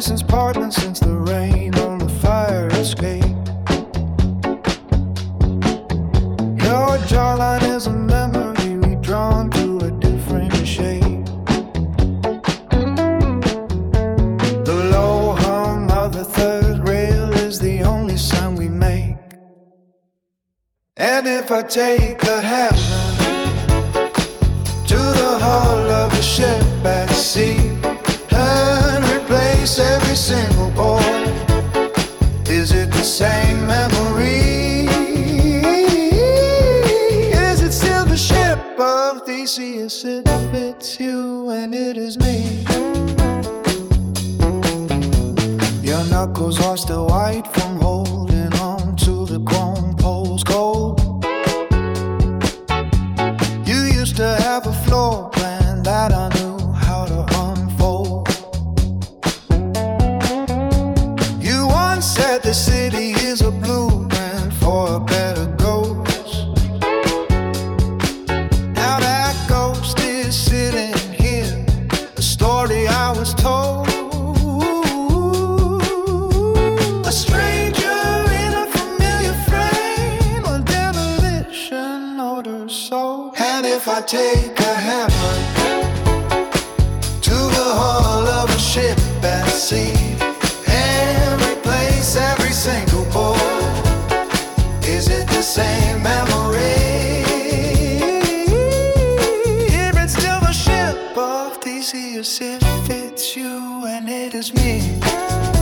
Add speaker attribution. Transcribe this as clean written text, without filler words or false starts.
Speaker 1: business partner since the rain on the fire escape. Your jawline is a memory redrawn to a different shape. The low hum of the third rail is the only sound we make. And if I take a hammer to the hull of the ship at sea and replace every single board, is it the same memory? Is it still the ship of Theseus? It fits you and it is me. Your knuckles are still white from holding on to the chrome poles cold. You used to have a floor plan that I knew how to unfold. You once said the city is a blueprint for a better ghost. Now that ghost is sitting here, a story I was told. A stranger in a familiar frame, a demolition order sold. And if I take a hammer to the hull of a ship at sea and replace every single board, is it the same memory? If it's still the ship of Theseus, it fits you and it is me.